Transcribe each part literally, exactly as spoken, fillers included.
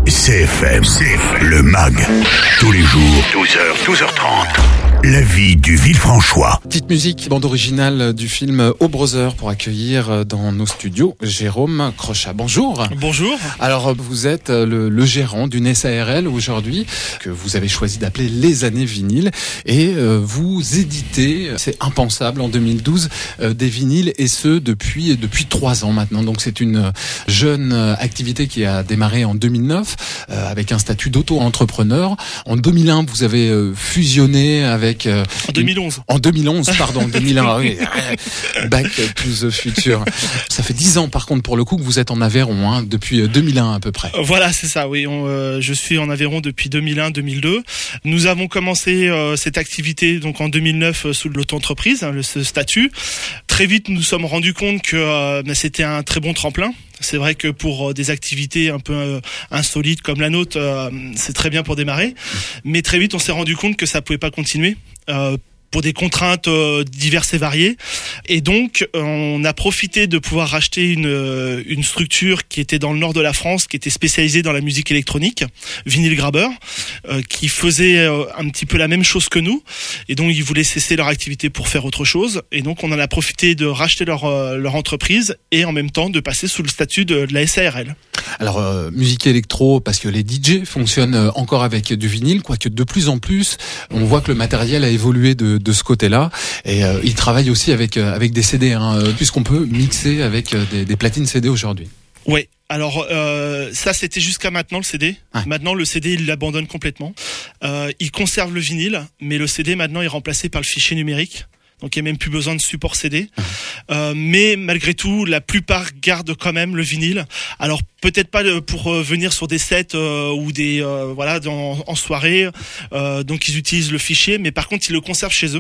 C F M, C F M, le M A G, tous les jours, douze heures, douze heures trente. La vie du Villefranchois. Petite musique, bande originale du film O Brother pour accueillir dans nos studios Jérôme Crochat. Bonjour. Bonjour. Alors vous êtes le, le gérant d'une S A R L aujourd'hui que vous avez choisi d'appeler Les Années Vinyles et euh, vous éditez, c'est impensable, en deux mille douze euh, des vinyles et ce depuis depuis trois ans maintenant. Donc c'est une jeune activité qui a démarré en deux mille neuf euh, avec un statut d'auto-entrepreneur. En deux mille un vous avez euh, fusionné avec Euh, en deux mille onze. En deux mille onze, pardon, deux mille un, oui. Back to the future. Ça fait dix ans, par contre, pour le coup, que vous êtes en Aveyron, hein, depuis deux mille un à peu près. Voilà, c'est ça, oui. On, euh, je suis en Aveyron depuis deux mille un deux mille deux. Nous avons commencé euh, cette activité donc en deux mille neuf euh, sous l'auto-entreprise, hein, le, ce statut. Très vite, nous nous sommes rendus compte que euh, c'était un très bon tremplin. C'est vrai que pour des activités un peu euh, insolites comme la nôtre, euh, c'est très bien pour démarrer. Mais très vite, on s'est rendu compte que ça pouvait pas continuer. Euh, pour des contraintes euh, diverses et variées. Et donc, euh, on a profité de pouvoir racheter une, euh, une structure qui était dans le nord de la France, qui était spécialisée dans la musique électronique, Vinyl Grabber, euh, qui faisait euh, un petit peu la même chose que nous. Et donc, ils voulaient cesser leur activité pour faire autre chose. Et donc, on en a profité de racheter leur, euh, leur entreprise et en même temps de passer sous le statut de, de la S A R L. Alors, euh, musique électro, parce que les D J fonctionnent encore avec du vinyle, quoique de plus en plus, on voit que le matériel a évolué de, de ce côté-là. Et euh, ils travaillent aussi avec, euh, avec des C D, hein, puisqu'on peut mixer avec euh, des, des platines C D aujourd'hui. Oui. Alors euh, ça c'était jusqu'à maintenant le C D. Ah. Maintenant le C D il l'abandonne complètement. Euh, il conserve le vinyle, mais le C D maintenant est remplacé par le fichier numérique. Donc il n'y a même plus besoin de support C D. Euh, mais malgré tout, la plupart gardent quand même le vinyle. Alors peut-être pas pour euh, venir sur des sets euh, ou des euh, voilà dans, en soirée. Euh, donc ils utilisent le fichier, mais par contre ils le conservent chez eux.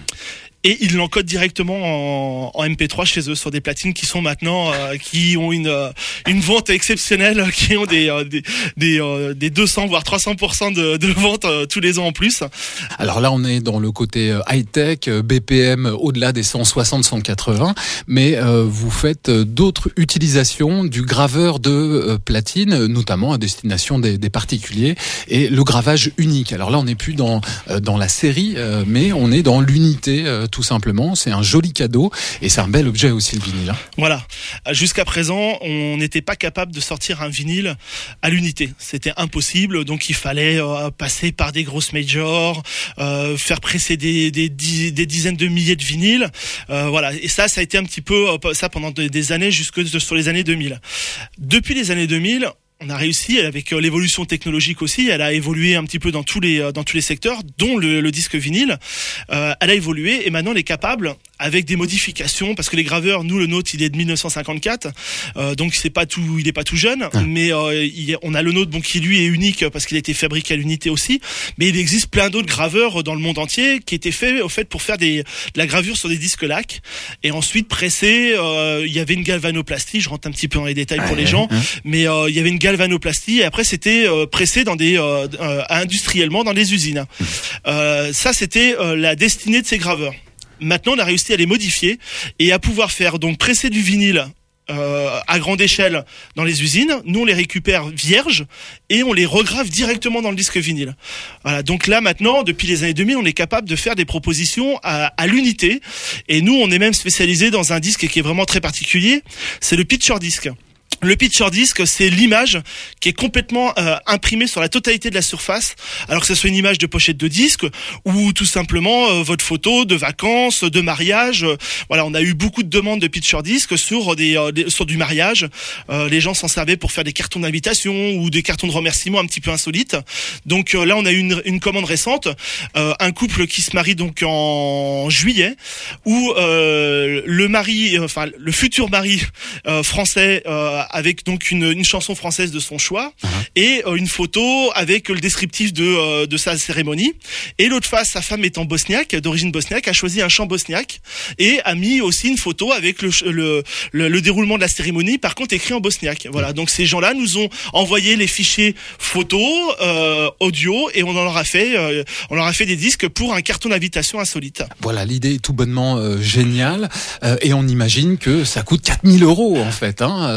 Et ils l'encodent directement en, en M P trois chez eux sur des platines qui sont maintenant euh, qui ont une euh, une vente exceptionnelle, qui ont des euh, des des, euh, des deux cents voire trois cents pour cent de, de vente euh, tous les ans en plus. Alors là, on est dans le côté high tech, B P M au-delà des cent soixante cent quatre-vingts, mais euh, vous faites d'autres utilisations du graveur de euh, platine, notamment à destination des, des particuliers, et le gravage unique. Alors là, on n'est plus dans euh, dans la série, euh, mais on est dans l'unité. Euh, tout simplement, c'est un joli cadeau et c'est un bel objet aussi le vinyle. Hein. Voilà, jusqu'à présent, on n'était pas capable de sortir un vinyle à l'unité, c'était impossible, donc il fallait euh, passer par des grosses majors, euh, faire presser des, des, des, des dizaines de milliers de vinyles, euh, voilà, et ça, ça a été un petit peu euh, ça pendant des années, jusque sur les années deux mille. Depuis les années deux mille, on a réussi avec l'évolution technologique aussi. Elle a évolué un petit peu dans tous les dans tous les secteurs, dont le, le disque vinyle. Euh, elle a évolué et maintenant elle est capable, avec des modifications, parce que les graveurs, nous le nôtre, il est de mille neuf cent cinquante-quatre, euh, donc c'est pas tout, il est pas tout jeune, ah. mais euh, il, on a le nôtre, bon, qui lui est unique parce qu'il a été fabriqué à l'unité aussi. Mais il existe plein d'autres graveurs dans le monde entier qui étaient faits au fait pour faire des de la gravure sur des disques lac et ensuite presser. Euh, il y avait une galvanoplastie. Je rentre un petit peu dans les détails ah, pour les gens, ah. mais euh, il y avait une galvanoplastie et après c'était euh, pressé dans des euh, euh, industriellement dans les usines. Euh, ça c'était euh, la destinée de ces graveurs. Maintenant on a réussi à les modifier et à pouvoir faire donc presser du vinyle euh, à grande échelle dans les usines. Nous on les récupère vierges et on les regrave directement dans le disque vinyle. Voilà, donc là maintenant depuis les années deux mille on est capable de faire des propositions à, à l'unité et nous on est même spécialisé dans un disque qui est vraiment très particulier, c'est le picture disc. Le picture disc, c'est l'image qui est complètement euh, imprimée sur la totalité de la surface, alors que ce soit une image de pochette de disque ou tout simplement euh, votre photo de vacances, de mariage. Euh, voilà, on a eu beaucoup de demandes de picture disc sur des, euh, des sur du mariage. Euh, les gens s'en servaient pour faire des cartons d'invitation ou des cartons de remerciement un petit peu insolites. Donc euh, là, on a eu une, une commande récente, euh, un couple qui se marie donc en juillet, où euh, le mari, euh, enfin le futur mari euh, français. Euh, avec donc une, une chanson française de son choix uh-huh. et euh, une photo avec le descriptif de, euh, de sa cérémonie. Et l'autre face, sa femme étant bosniaque, d'origine bosniaque, a choisi un chant bosniaque et a mis aussi une photo avec le, le, le, le déroulement de la cérémonie, par contre écrit en bosniaque. Voilà, donc ces gens-là nous ont envoyé les fichiers photos, euh, audio, et on en leur a fait, euh, on leur a fait des disques pour un carton d'invitation insolite. Voilà, l'idée est tout bonnement euh, géniale euh, et on imagine que ça coûte quatre mille euros en fait. Hein, euh, Alors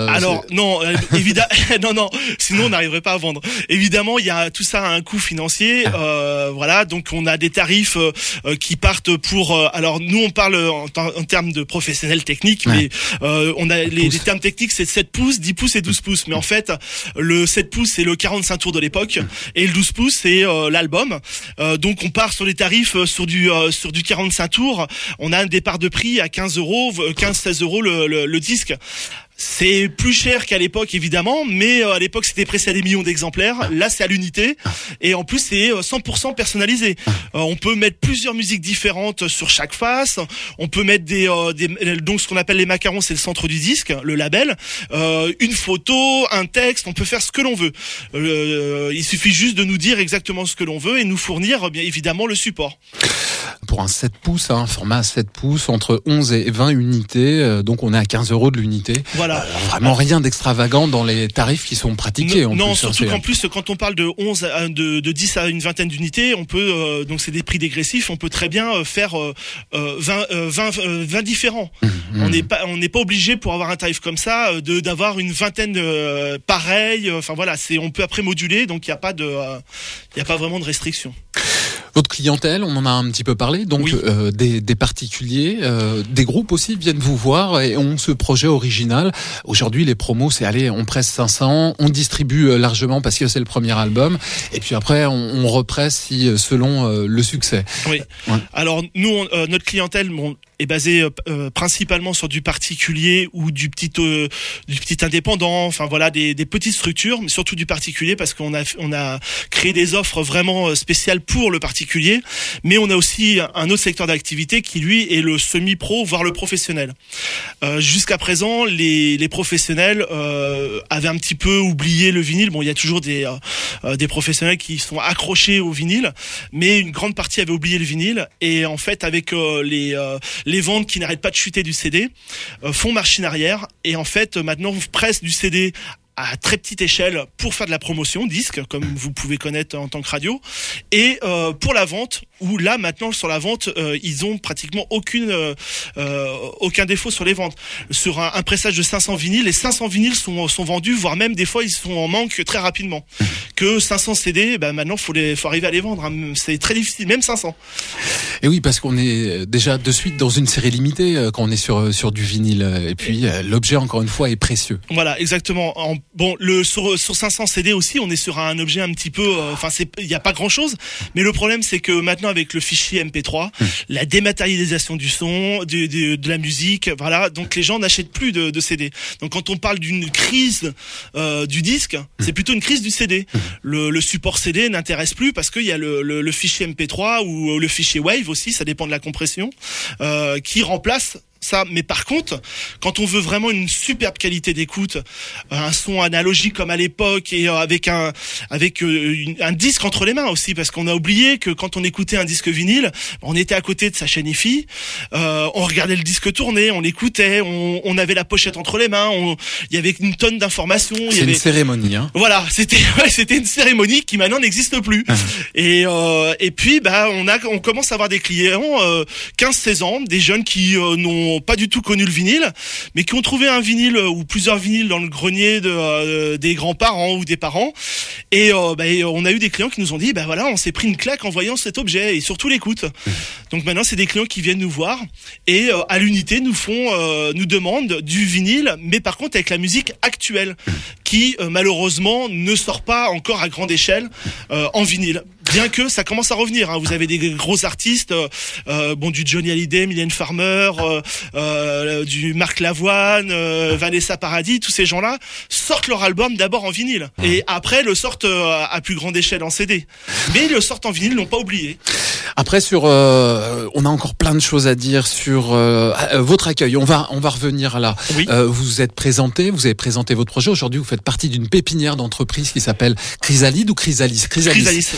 non, euh, évidemment, non, non. Sinon, on n'arriverait pas à vendre. Évidemment, il y a tout ça a un coût financier. Euh, voilà, donc on a des tarifs euh, qui partent pour. Euh, alors nous, on parle en, en termes de professionnels techniques, ouais. mais euh, on a les, les termes techniques, c'est sept pouces, dix pouces et douze pouces. Mais en fait, le sept pouces c'est le quarante-cinq tours de l'époque et le douze pouces c'est euh, l'album. Euh, donc on part sur les tarifs euh, sur du euh, sur du quarante-cinq tours. On a un départ de prix à quinze euros, quinze seize euros le, le, le disque. C'est plus cher qu'à l'époque évidemment, mais à l'époque c'était pressé à des millions d'exemplaires. Là c'est à l'unité et en plus c'est cent pour cent personnalisé. Euh, on peut mettre plusieurs musiques différentes sur chaque face. On peut mettre des, euh, des donc ce qu'on appelle les macarons, c'est le centre du disque, le label. Euh, une photo, un texte, on peut faire ce que l'on veut. Euh, il suffit juste de nous dire exactement ce que l'on veut et nous fournir bien évidemment le support. Pour un sept pouces, un hein, format sept pouces, entre onze et vingt unités, euh, donc on est à quinze euros de l'unité. Voilà. Euh, vraiment rien d'extravagant dans les tarifs qui sont pratiqués. Non, en non plus, surtout hein, qu'en plus, quand on parle de onze, à, de, de dix à une vingtaine d'unités, on peut, euh, donc c'est des prix dégressifs, on peut très bien faire euh, vingt, euh, vingt, euh, vingt différents. Mmh, mmh. On n'est pas, on n'est pas obligé pour avoir un tarif comme ça de d'avoir une vingtaine euh, pareilles. Enfin voilà, c'est, on peut après moduler, donc il y a pas de, il euh, y a pas vraiment de restriction. Votre clientèle, on en a un petit peu parlé, donc oui. euh, des, des particuliers, euh, des groupes aussi viennent vous voir et ont ce projet original. Aujourd'hui, les promos, c'est allez, on presse cinq cents, on distribue largement parce que c'est le premier album, et puis après on, on represse si selon euh, le succès. Oui. Ouais. Alors nous, on, euh, notre clientèle bon, est basée euh, principalement sur du particulier ou du petit euh, du petit indépendant. Enfin voilà, des, des petites structures, mais surtout du particulier parce qu'on a on a créé des offres vraiment spéciales pour le particulier. Mais on a aussi un autre secteur d'activité qui lui est le semi-pro voire le professionnel. Euh, jusqu'à présent, les, les professionnels euh, avaient un petit peu oublié le vinyle. Bon, il y a toujours des euh, des professionnels qui sont accrochés au vinyle, mais une grande partie avait oublié le vinyle. Et en fait, avec euh, les euh, les ventes qui n'arrêtent pas de chuter du C D, euh, font machine arrière. Et en fait, maintenant, vous pressent du C D à très petite échelle pour faire de la promotion disque, comme vous pouvez connaître en tant que radio, et euh, pour la vente, où là maintenant sur la vente euh, ils ont pratiquement aucune euh, euh, aucun défaut sur les ventes. Sur un, un pressage de cinq cents vinyles, les cinq cents vinyles sont sont vendus, voire même des fois ils sont en manque très rapidement. Que cinq cents C D, ben maintenant faut les faut arriver à les vendre, hein. C'est très difficile, même cinq cents. Et oui, parce qu'on est déjà de suite dans une série limitée quand on est sur sur du vinyle, et puis l'objet encore une fois est précieux. Voilà, exactement. En, bon, le sur sur cinq cents C D aussi, on est sur un objet un petit peu, enfin euh, c'est il y a pas grand chose, mais le problème c'est que maintenant avec le fichier M P trois, mmh. la dématérialisation du son, de, de, de la musique, voilà, donc les gens n'achètent plus de, de C D. Donc quand on parle d'une crise euh, du disque, mmh. c'est plutôt une crise du C D. Mmh. Le, le support C D n'intéresse plus parce qu'il y a le, le, le fichier M P trois ou le fichier Wave aussi, ça dépend de la compression, euh, qui remplace ça. Mais par contre, quand on veut vraiment une superbe qualité d'écoute, un son analogique comme à l'époque et avec un avec une, un disque entre les mains aussi, parce qu'on a oublié que quand on écoutait un disque vinyle, on était à côté de sa chaîne I F I, euh, on regardait le disque tourner, on l'écoutait, on, on avait la pochette entre les mains, on, il y avait une tonne d'informations. C'est il y avait... une cérémonie, hein. Voilà, c'était ouais, c'était une cérémonie qui maintenant n'existe plus. et euh, et puis bah on a on commence à avoir des clients euh, quinze seize ans, des jeunes qui euh, n'ont pas du tout connu le vinyle, mais qui ont trouvé un vinyle ou plusieurs vinyles dans le grenier de, euh, des grands-parents ou des parents. Et euh, bah, on a eu des clients qui nous ont dit, bah voilà, on s'est pris une claque en voyant cet objet et surtout l'écoute. Mmh. Donc maintenant, c'est des clients qui viennent nous voir et euh, à l'unité nous font, euh, nous demandent du vinyle, mais par contre avec la musique actuelle, mmh. qui euh, malheureusement ne sort pas encore à grande échelle euh, en vinyle. Bien que ça commence à revenir, hein. Vous avez des gros artistes, euh, bon du Johnny Hallyday, Mylène Farmer, euh, euh, du Marc Lavoine, euh, Vanessa Paradis, tous ces gens-là sortent leur album d'abord en vinyle et après le sortent euh, à plus grande échelle en C D. Mais ils le sortent en vinyle, l'ont pas oublié. Après sur, euh, on a encore plein de choses à dire sur euh, votre accueil. On va on va revenir là. Oui. Euh, vous vous êtes présenté, vous avez présenté votre projet. Aujourd'hui, vous faites partie d'une pépinière d'entreprise qui s'appelle Chrysalide ou Chrysalis. Chrysalis. Chrysalis, oui. Chrysalis.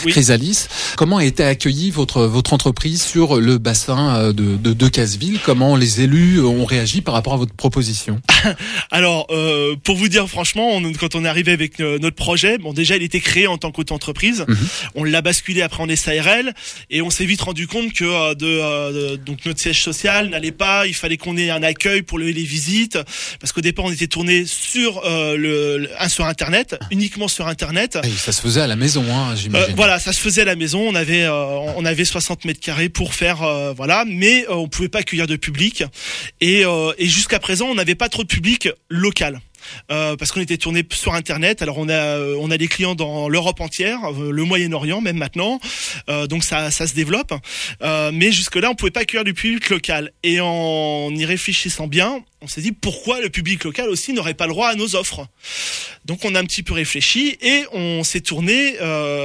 Alice. Comment a été accueillie votre votre entreprise sur le bassin de de, de Decazeville? Comment les élus ont réagi par rapport à votre proposition? Alors, euh, pour vous dire franchement, on, quand on est arrivé avec euh, notre projet, bon déjà il était créé en tant qu'auto-entreprise, mmh. on l'a basculé après en S A R L et on s'est vite rendu compte que euh, de, euh, de, donc notre siège social n'allait pas, il fallait qu'on ait un accueil pour les, les visites, parce qu'au départ on était tourné sur euh, le, le sur internet, uniquement sur internet. Et ça se faisait à la maison, hein, j'imagine. Euh, voilà, ça se faisait à la maison. On avait euh, on avait soixante mètres carrés pour faire euh, voilà, mais euh, on pouvait pas accueillir de public et, euh, et jusqu'à présent on n'avait pas trop de public local. Euh, parce qu'on était tourné sur internet. Alors on a on a des clients dans l'Europe entière, euh, le Moyen-Orient même maintenant. Euh, donc ça ça se développe. Euh, mais jusque là on pouvait pas accueillir du public local. Et en y réfléchissant bien, on s'est dit pourquoi le public local aussi n'aurait pas le droit à nos offres. Donc on a un petit peu réfléchi et on s'est tourné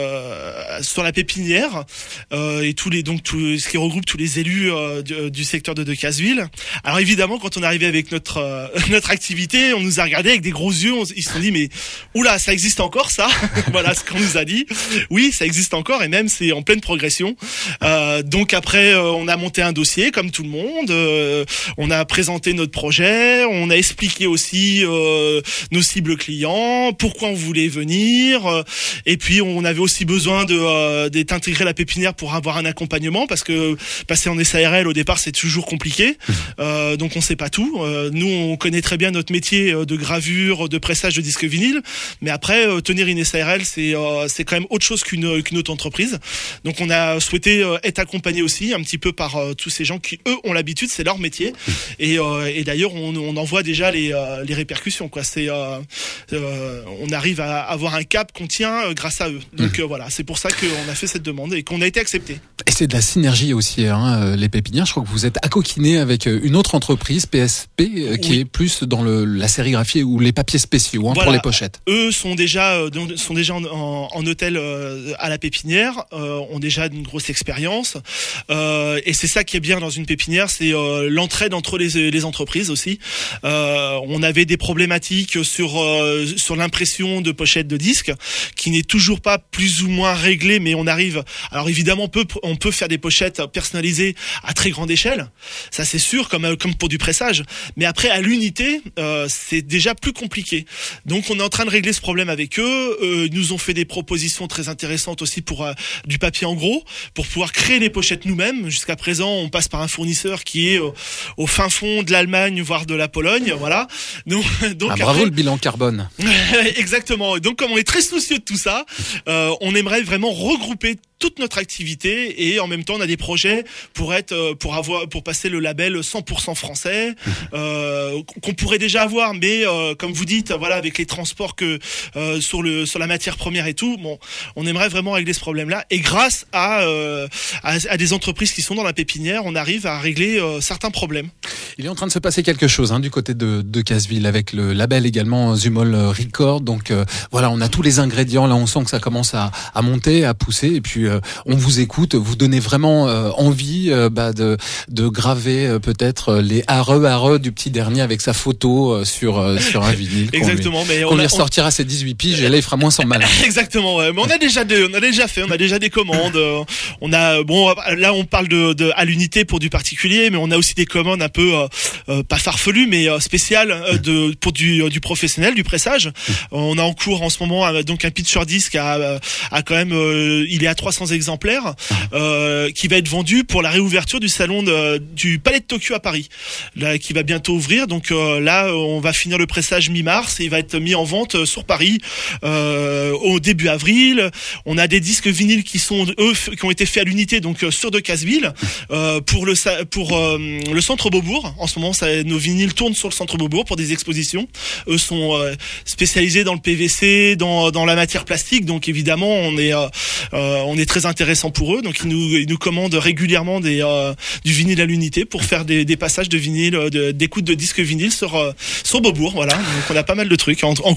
euh, sur la pépinière euh, et tous les donc tout ce qui regroupe tous les élus euh, du, du secteur de Decazeville. Alors évidemment quand on est arrivé avec notre euh, notre activité, on nous a regardé avec des gros yeux, on, ils se sont dit mais oula, ça existe encore ça. Voilà ce qu'on nous a dit. Oui, ça existe encore et même c'est en pleine progression. Euh, donc après euh, on a monté un dossier comme tout le monde, euh, on a présenté notre projet, on a expliqué aussi euh, nos cibles clients, pourquoi on voulait venir euh, et puis on avait aussi besoin de euh, d'être intégré à la pépinière pour avoir un accompagnement parce que passer en S A R L au départ c'est toujours compliqué. Euh, donc on sait pas tout. Euh, nous on connaît très bien notre métier de gravure, de pressage de disques vinyle, mais après euh, tenir une S A R L c'est euh, c'est quand même autre chose qu'une qu'une autre entreprise. Donc on a souhaité euh, être accompagné aussi un petit peu par euh, tous ces gens qui eux ont l'habitude, c'est leur métier et, euh, et d'ailleurs on, on en voit déjà les euh, les répercussions quoi. C'est euh, euh, on arrive à avoir un cap qu'on tient euh, grâce à eux. Donc mmh. euh, voilà, c'est pour ça qu'on a fait cette demande et qu'on a été accepté. Et c'est de la synergie aussi, hein, les pépinières. Je crois que vous êtes accoquiné avec une autre entreprise, P S P, qui oui. est plus dans le, la sérigraphie ou les papiers spéciaux hein, voilà. pour les pochettes. Eux sont déjà euh, sont déjà en, en, en hôtel euh, à la pépinière, euh, ont déjà une grosse expérience. Euh, et c'est ça qui est bien dans une pépinière, c'est euh, l'entraide entre les, les entreprises aussi. Euh, on avait des problématiques sur euh, sur l'impression de pochettes de disques, qui n'est toujours pas plus ou moins réglée, mais on arrive. Alors évidemment, on peut on peut faire des pochettes personnalisées à très grande échelle, ça c'est sûr, comme comme pour du pressage. Mais après à l'unité, euh, c'est déjà plus compliqué. Donc on est en train de régler ce problème avec eux. Euh, ils nous ont fait des propositions très intéressantes aussi pour euh, du papier en gros, pour pouvoir créer les pochettes nous-mêmes. Jusqu'à présent, on passe par un fournisseur qui est euh, au fin fond de l'Allemagne, voire de la Pologne, voilà. Donc, donc ah, bravo après... le bilan carbone. Exactement. Donc comme on est très soucieux de tout ça, euh, on aimerait vraiment regrouper toute notre activité et en même temps on a des projets pour être pour avoir pour passer le label cent pour cent français euh, qu'on pourrait déjà avoir, mais euh, comme vous dites, voilà, avec les transports que euh, sur le sur la matière première et tout, bon, on aimerait vraiment régler ce problème-là et grâce à, euh, à à des entreprises qui sont dans la pépinière, on arrive à régler euh, certains problèmes. Il est en train de se passer quelque chose hein, du côté de Decazeville avec le label également Zumol Record. Donc euh, voilà, on a tous les ingrédients. Là, on sent que ça commence à, à monter, à pousser. Et puis euh, on vous écoute, vous donnez vraiment euh, envie euh, bah, de, de graver euh, peut-être les areux areux du petit dernier avec sa photo euh, sur euh, sur un vinyle. Exactement. Qu'on lui, mais on lui ressortira on... ses dix-huit piges et là il fera moins son malin. Exactement. Ouais. Mais on a déjà des, on a déjà fait, on a déjà des commandes. Euh, on a bon là on parle de, de à l'unité pour du particulier, mais on a aussi des commandes un peu euh, Euh, pas farfelu mais euh, spécial euh, de pour du euh, du professionnel, du pressage. Euh, on a en cours en ce moment euh, donc un pitcher disc à euh, à quand même euh, il est à trois cents exemplaires euh, qui va être vendu pour la réouverture du salon de, du Palais de Tokyo à Paris, là qui va bientôt ouvrir. Donc euh, là on va finir le pressage mi-mars et il va être mis en vente euh, sur Paris euh, au début avril. On a des disques vinyles qui sont eux qui ont été faits à l'unité donc euh, sur Decazeville euh, pour le pour euh, le centre Beaubourg. En ce moment ça, nos vinyles tournent sur le centre Beaubourg pour des expositions. Eux sont euh, spécialisés dans le P V C, dans dans la matière plastique, donc évidemment on est euh, euh, on est très intéressant pour eux. Donc ils nous ils nous commandent régulièrement des euh, du vinyle à l'unité pour faire des des passages de vinyle, de, d'écoute de disques vinyles sur euh, sur Beaubourg. Voilà, donc on a pas mal de trucs en, en cours.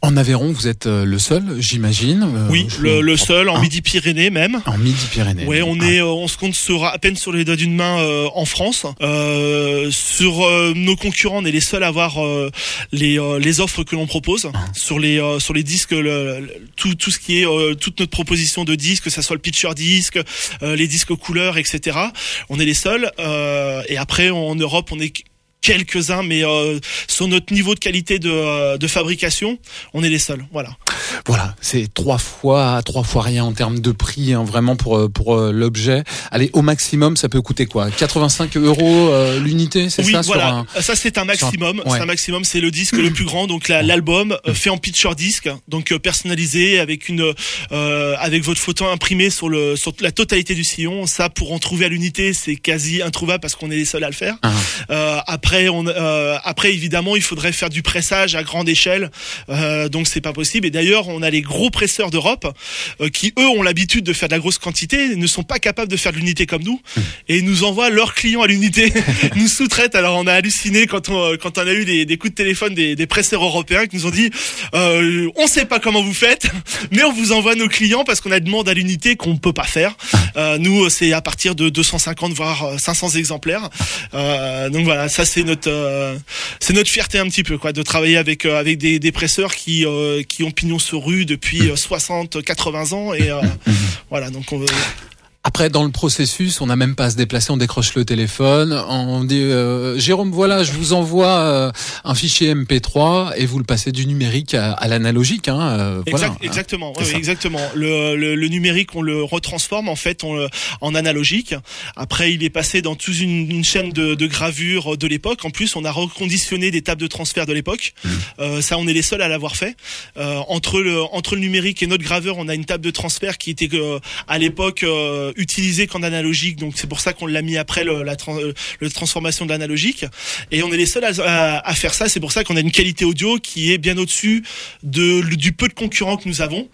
En Aveyron, vous êtes le seul, j'imagine. Euh, oui, je... le, le seul, en ah. Midi-Pyrénées même. En Midi-Pyrénées. Oui, on ah. est, on se compte sur, à peine sur les doigts d'une main euh, en France. Euh, sur euh, nos concurrents, on est les seuls à avoir euh, les euh, les offres que l'on propose ah. sur les euh, sur les disques, le, le, tout tout ce qui est euh, toute notre proposition de disques, que ça soit le picture disque, euh, les disques couleurs, et cetera. On est les seuls. Euh, et après, en Europe, on est quelques-uns, mais euh, sur notre niveau de qualité de, de fabrication, on est les seuls. Voilà. Voilà, c'est trois fois, trois fois rien en termes de prix, hein, vraiment pour pour euh, l'objet. Allez, au maximum, ça peut coûter quoi ? quatre-vingt-cinq euros euh, l'unité, c'est oui, ça ? Voilà. Sur un... Ça c'est un maximum. Un... Ouais. C'est un maximum. C'est le disque le plus grand, donc la, l'album euh, fait en picture disque, donc euh, personnalisé avec une euh, avec votre photo imprimée sur le sur la totalité du sillon. Ça, pour en trouver à l'unité, c'est quasi introuvable parce qu'on est les seuls à le faire. Ah. Euh, après, on euh, après évidemment, il faudrait faire du pressage à grande échelle, euh, donc c'est pas possible. Et d'ailleurs, on a les gros presseurs d'Europe euh, qui eux ont l'habitude de faire de la grosse quantité, ne sont pas capables de faire de l'unité comme nous et nous envoient leurs clients à l'unité, nous sous-traitent. Alors on a halluciné quand on quand on a eu des, des coups de téléphone des, des presseurs européens qui nous ont dit euh, on sait pas comment vous faites, mais on vous envoie nos clients parce qu'on a demande à l'unité qu'on peut pas faire. Euh, nous c'est à partir de deux cent cinquante voire cinq cents exemplaires. Euh, donc voilà, ça c'est notre euh, c'est notre fierté un petit peu quoi, de travailler avec euh, avec des, des presseurs qui euh, qui ont pignon sur rue depuis soixante quatre-vingts ans et euh, voilà, donc on veut... Après, dans le processus, on n'a même pas à se déplacer, on décroche le téléphone, on dit euh, Jérôme, voilà, je vous envoie euh, un fichier M P trois et vous le passez du numérique à, à l'analogique. Hein, euh, exact, voilà, exactement, hein, oui, exactement. Le, le, le numérique, on le retransforme en fait on, en analogique. Après, il est passé dans toute une, une chaîne de, de gravure de l'époque. En plus, on a reconditionné des tables de transfert de l'époque. Mmh. Euh, ça, on est les seuls à l'avoir fait. Euh, entre le entre le numérique et notre graveur, on a une table de transfert qui était euh, à l'époque euh, utilisé qu'en analogique, donc c'est pour ça qu'on l'a mis après le, la, la transformation de l'analogique, et on est les seuls à, à, à faire ça. C'est pour ça qu'on a une qualité audio qui est bien au-dessus de, du peu de concurrents que nous avons.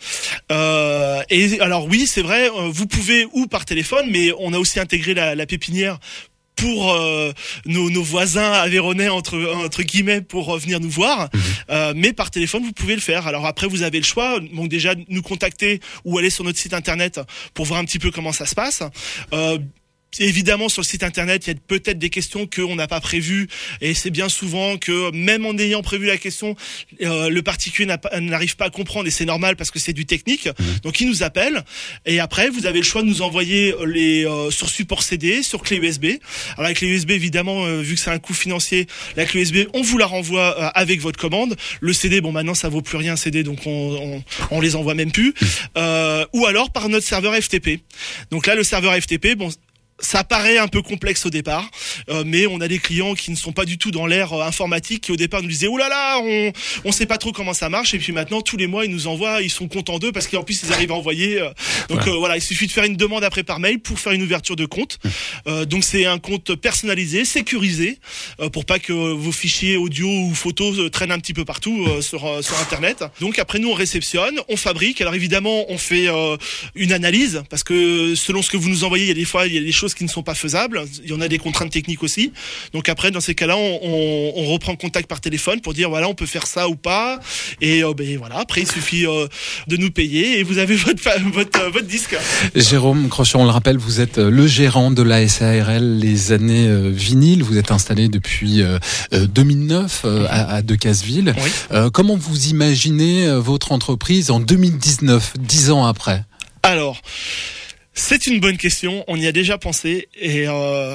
Euh, et alors oui, c'est vrai, vous pouvez ou par téléphone, mais on a aussi intégré la, la pépinière pour euh, nos, nos voisins aveyronnais entre entre guillemets pour venir nous voir, mmh. euh, mais par téléphone vous pouvez le faire. Alors après vous avez le choix, donc déjà nous contacter ou aller sur notre site internet pour voir un petit peu comment ça se passe. Euh, Évidemment, sur le site internet, il y a peut-être des questions qu'on n'a pas prévues, et c'est bien souvent que même en ayant prévu la question, euh, le particulier n'a pas, n'arrive pas à comprendre, et c'est normal parce que c'est du technique. Mmh. Donc il nous appelle, et après vous avez le choix de nous envoyer les euh, sur support C D, sur clé U S B. Alors avec clé U S B, évidemment, euh, vu que c'est un coût financier, la clé U S B, on vous la renvoie euh, avec votre commande. Le C D, bon maintenant ça vaut plus rien C D, donc on on, on les envoie même plus. Euh, ou alors par notre serveur F T P. Donc là, le serveur F T P, bon. Ça paraît un peu complexe au départ, euh, mais on a des clients qui ne sont pas du tout dans l'ère euh, informatique, qui au départ nous disaient oh là là, on on sait pas trop comment ça marche, et puis maintenant tous les mois ils nous envoient, ils sont contents d'eux parce qu'en plus ils arrivent à envoyer. Euh, donc ouais. euh, voilà, il suffit de faire une demande après par mail pour faire une ouverture de compte. Euh, donc c'est un compte personnalisé, sécurisé, euh, pour pas que vos fichiers audio ou photos euh, traînent un petit peu partout euh, sur euh, sur internet. Donc après nous on réceptionne, on fabrique. Alors évidemment on fait euh, une analyse parce que selon ce que vous nous envoyez, il y a des fois il y a des choses qui ne sont pas faisables, il y en a des contraintes techniques aussi. Donc après dans ces cas-là on, on, on reprend contact par téléphone pour dire voilà on peut faire ça ou pas, et euh, ben voilà, après il suffit euh, de nous payer et vous avez votre votre, votre disque. Jérôme Crochet, on le rappelle, vous êtes le gérant de l'A S A R L Les Années euh, Vinyles. Vous êtes installé depuis euh, deux mille neuf euh, à, à Decazeville. Oui. Euh, comment vous imaginez euh, votre entreprise en deux mille dix-neuf, dix ans après? Alors c'est une bonne question, on y a déjà pensé, et euh,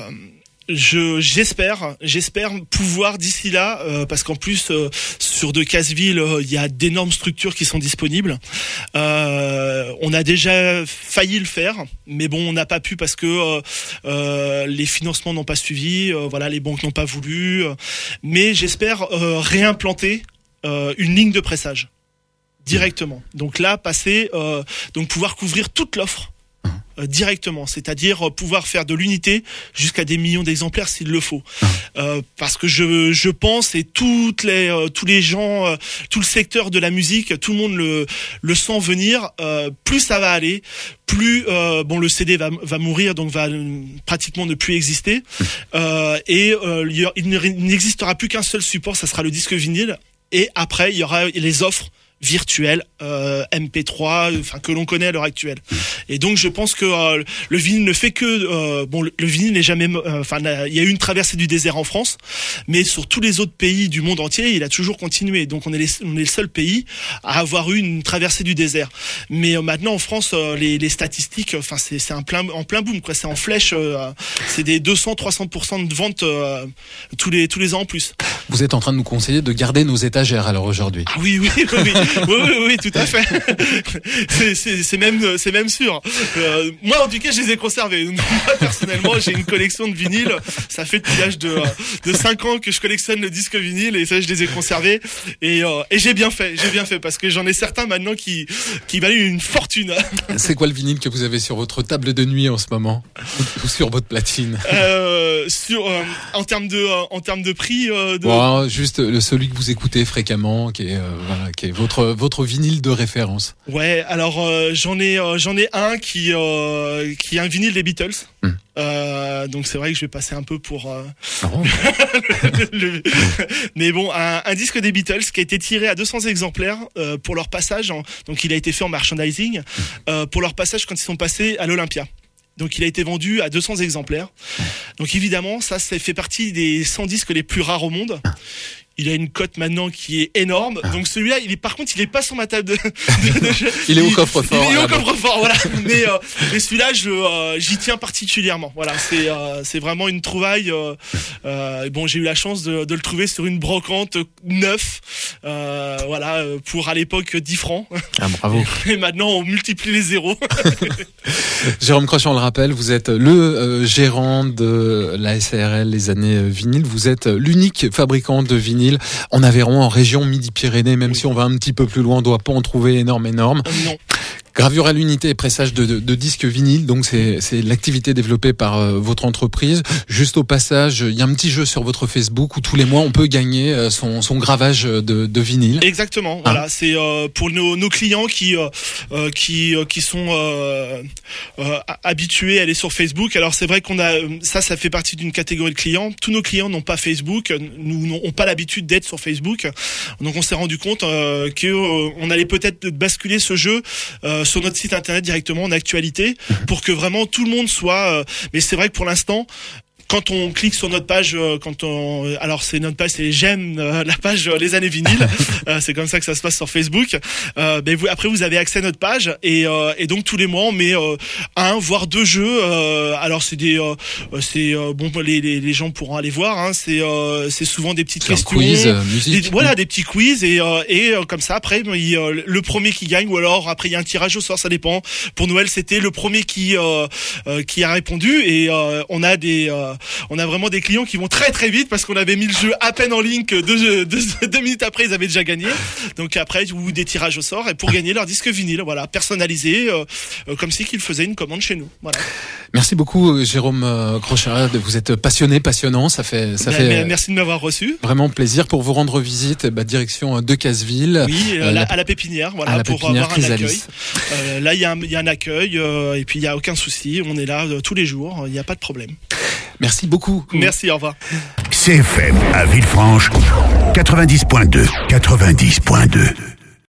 je j'espère j'espère pouvoir d'ici là, euh, parce qu'en plus euh, sur Decazeville euh, il y a d'énormes structures qui sont disponibles. Euh, on a déjà failli le faire, mais bon on n'a pas pu parce que euh, euh, les financements n'ont pas suivi, euh, voilà, les banques n'ont pas voulu. Euh, mais j'espère euh, réimplanter euh, une ligne de pressage directement. Donc là passer, euh, donc pouvoir couvrir toute l'offre. Euh, directement, c'est-à-dire euh, pouvoir faire de l'unité jusqu'à des millions d'exemplaires s'il le faut, euh, parce que je je pense, et toutes les euh, tous les gens, euh, tout le secteur de la musique, tout le monde le le sent venir. Euh, plus ça va aller, plus euh, bon le C D va va mourir, donc va euh, pratiquement ne plus exister, euh, et euh, il n'existera plus qu'un seul support, ça sera le disque vinyle, et après il y aura les offres virtuel euh, M P trois, enfin que l'on connaît à l'heure actuelle. Et donc je pense que euh, le vinyle ne fait que euh, bon le, le vinyle n'est jamais enfin euh, il y a eu une traversée du désert en France, mais sur tous les autres pays du monde entier, il a toujours continué. Donc on est les, on est le seul pays à avoir eu une traversée du désert. Mais euh, maintenant en France euh, les, les statistiques, enfin c'est c'est un plein en plein boom quoi, c'est en flèche, euh, c'est des deux cents à trois cents pour cent de ventes euh, tous les tous les ans en plus. Vous êtes en train de nous conseiller de garder nos étagères alors aujourd'hui. Ah oui oui oui oui, oui, oui, oui tout à fait. c'est, c'est, c'est même c'est même sûr. Euh, moi en tout cas je les ai conservés. Moi personnellement j'ai une collection de vinyles. Ça fait depuis l'âge de de cinq ans que je collectionne le disque vinyle et ça je les ai conservés et euh, et j'ai bien fait j'ai bien fait parce que j'en ai certains maintenant qui qui valent une fortune. C'est quoi le vinyle que vous avez sur votre table de nuit en ce moment ou sur votre platine? Euh, sur euh, en termes de euh, en termes de prix. Euh, de... Bon, juste le celui que vous écoutez fréquemment, qui est euh, voilà, qui est votre votre vinyle de référence. Ouais, alors euh, j'en ai euh, j'en ai un qui euh, qui est un vinyle des Beatles. Hmm. Euh, donc c'est vrai que je vais passer un peu pour euh... oh. le, le... mais bon un, un disque des Beatles qui a été tiré à deux cents exemplaires euh, pour leur passage en... donc il a été fait en merchandising euh, pour leur passage quand ils sont passés à l'Olympia. Donc il a été vendu à deux cents exemplaires. Donc évidemment ça ça fait partie des cent disques les plus rares au monde. Il a une cote maintenant qui est énorme. Donc celui-là, il est par contre, il est pas sur ma table de. de, de jeu. il est au coffre-fort. Il est au coffre-fort, voilà. Mais, euh, mais celui-là, je, euh, j'y tiens particulièrement. Voilà, c'est, euh, c'est vraiment une trouvaille. Euh, euh, bon, j'ai eu la chance de, de le trouver sur une brocante neuf. Euh, voilà, pour à l'époque dix francs. Ah, bravo. Et maintenant, on multiplie les zéros. Jérôme Crochant le rappelle, vous êtes le euh, gérant de la S A R L les années euh, vinyles. Vous êtes l'unique fabricant de vinyles en Aveyron, en région Midi-Pyrénées, même oui. si on va un petit peu plus loin, on ne doit pas en trouver énorme, énorme. Non. Gravure à l'unité et pressage de, de, de disques vinyles, donc c'est, c'est l'activité développée par euh, votre entreprise. Juste au passage, il y a un petit jeu sur votre Facebook où tous les mois on peut gagner euh, son, son gravage de, de vinyle. Exactement, ah. voilà, c'est euh, pour nos, nos clients qui euh, euh, qui euh, qui sont euh, euh, habitués à aller sur Facebook. Alors c'est vrai qu'on a ça, ça fait partie d'une catégorie de clients. Tous nos clients n'ont pas Facebook, nous n'ont pas l'habitude d'être sur Facebook. Donc on s'est rendu compte euh, que euh, on allait peut-être basculer ce jeu. Euh, sur notre site internet directement en actualité pour que vraiment tout le monde soit euh, mais c'est vrai que pour l'instant quand on clique sur notre page, quand on, alors c'est notre page, c'est j'aime la page les années vinyles, c'est comme ça que ça se passe sur Facebook. Euh, ben vous, après vous avez accès à notre page et, euh, et donc tous les mois on met euh, un voire deux jeux. Euh, alors c'est des, euh, c'est euh, bon les, les les gens pourront aller voir. Hein, c'est euh, c'est souvent des petites c'est questions, quiz, euh, musique. Des, voilà des petits quiz et euh, et euh, comme ça après il, euh, le premier qui gagne ou alors après il y a un tirage au sort, ça dépend. Pour Noël c'était le premier qui euh, euh, qui a répondu et euh, on a des euh, on a vraiment des clients qui vont très très vite parce qu'on avait mis le jeu à peine en ligne que deux, deux, deux minutes après ils avaient déjà gagné. Donc après ou des tirages au sort et pour gagner leur disque vinyle, voilà, personnalisé euh, euh, comme si qu'ils faisaient une commande chez nous. Voilà. Merci beaucoup Jérôme Crochard, vous êtes passionné, passionnant, ça fait ça bah, fait. Merci de m'avoir reçu. Vraiment plaisir. Pour vous rendre visite, bah, direction de Casseville. Oui, euh, la, à la Pépinière, voilà, à la pour Pépinière, avoir un accueil. Euh, là il y a un, il y a un accueil euh, et puis il y a aucun souci, on est là euh, tous les jours, il n'y a pas de problème. Merci beaucoup. Merci, au revoir. C F M à Villefranche, quatre-vingt-dix point deux. quatre-vingt-dix point deux.